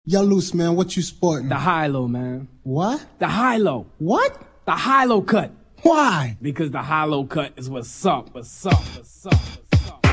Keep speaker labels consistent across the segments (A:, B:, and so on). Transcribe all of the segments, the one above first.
A: Yo, Loose, man, what you sporting?
B: The high-low, man.
A: What?
B: The high-low.
A: What?
B: The high-low cut.
A: Why?
B: Because the high-low cut is what's up, what's up, what's up, what's up.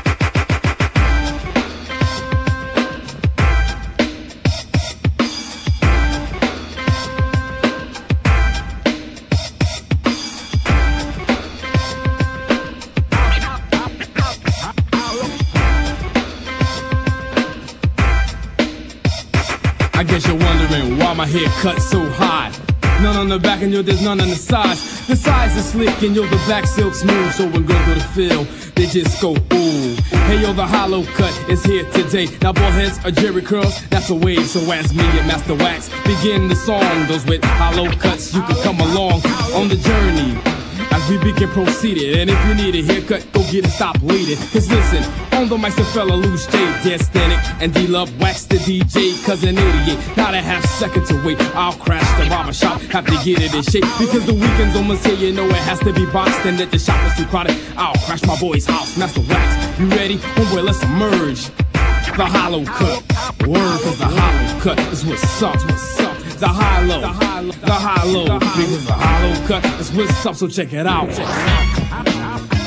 B: I guess you're wondering why my hair cut so high. None on the back and there's none on the sides. The sides are slick and the back silk smooth. So when girls go to feel, they just go ooh. Hey the hollow cut is here today. Now bald heads or jerry curls, that's a wave. So as me and Master Wax begin the song, those with hollow cuts, you can come along on the journey as we begin proceeded. And if you need a haircut, go get it, stop bleeding. Cause listen, on the mics, the fella Loose J, Destinic, and D-Love Wax the DJ, cousin 88. Not a half second to wait, I'll crash the barber shop, have to get it in shape. Because the weekend's almost here, you know it has to be boxed. And that the shop is too crowded, I'll crash my boy's house. Master Wax, you ready? Homeboy, let's emerge. The hollow cut, word, cause the hollow cut is what's up, what's up. The high-low, the high-low, because the hollow cut is what's up, so check it out.